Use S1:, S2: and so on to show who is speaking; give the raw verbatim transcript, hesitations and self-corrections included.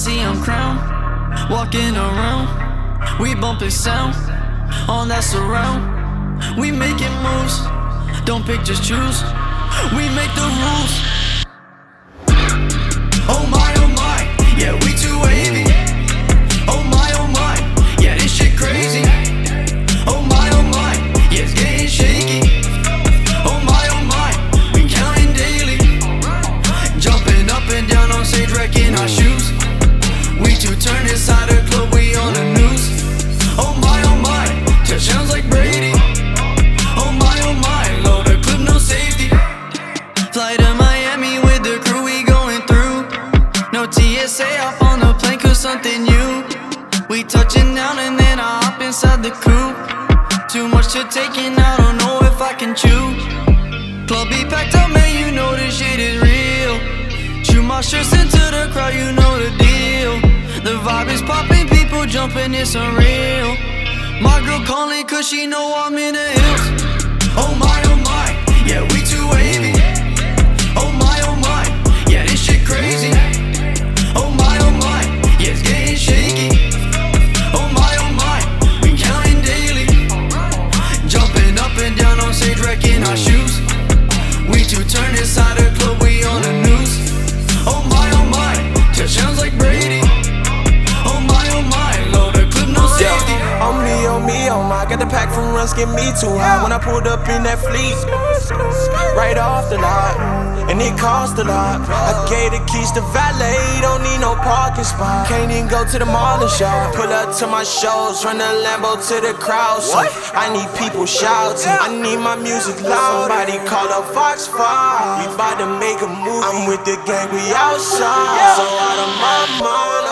S1: see I'm crowned, walking around, we bumping sound on that surround. We making moves, don't pick, just choose. We make the rules. Oh my, oh my, yeah, we too wavy. Oh my, oh my, yeah, this shit crazy. Oh my, oh my, yeah, it's getting shaky. Oh my, oh my, we counting daily. Jumping up and down on stage, wrecking our shoes. We two turn inside a club, we on the news. Oh my, oh my, touchdowns like Brady. Oh my, oh my, load a clip, no safety. Fly to Miami with the crew, we going through. No T S A, off on the plane cause something new. We touching down and then I hop inside the coupe. Too much to take and I don't know if I can chew. Club be packed up, man, you know this shit is real. Shoot my shirts into the crowd, you know the deal. The vibe is popping, people jumping, it's unreal. My girl calling cause she know I'm in the hills. Oh my, oh my, yeah, we too wavy. Oh my, oh my, yeah, this shit crazy. Oh my, oh my, yeah, it's getting shaky. Oh my, oh my, we counting daily. Jumping up and down on stage, wrecking our shoes. We two turn inside a club, we on the news. Oh my, oh my, touchdowns like Brady. Oh my, oh my, load a clip, no safety.
S2: Yeah. Oh me, oh me, oh my, got the pack from runs, get me too high. When I pulled up in that fleet, right off the lot, and it cost a lot. I gave the keys to valet, don't need no parking spot. Can't even go to the mall and shop. Pull up to my shows, run the Lambo to the crowd. So I need people shouting, I need my music loud. Somebody call up Fox five, we bout to make a move. I'm with the gang, we outside, so out of my mind.